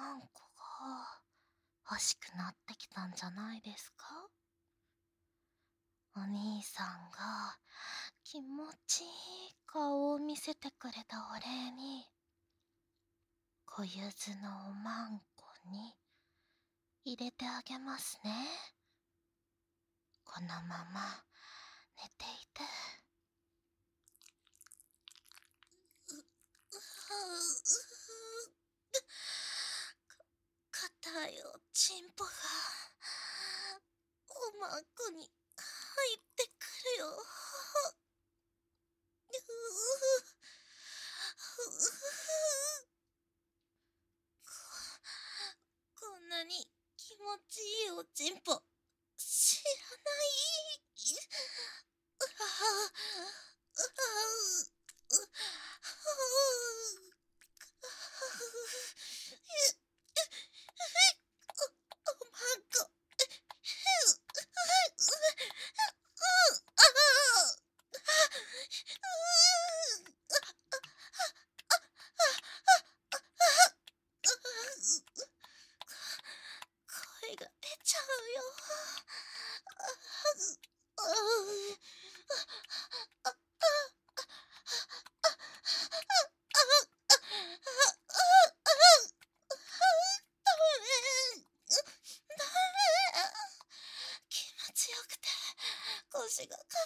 んこが欲しくなってきたんじゃないですか？お兄さんが気持ちいい顔を見せてくれたお礼に、小ゆずのおまんこに入れてあげますね。このまま寝ていて。硬いおちんぽがおまんこに入ってくるよ。こんなに気持ちいいおちんぽ知らない。おまんこ。声が出ちゃうよ。気持ちよくて腰が風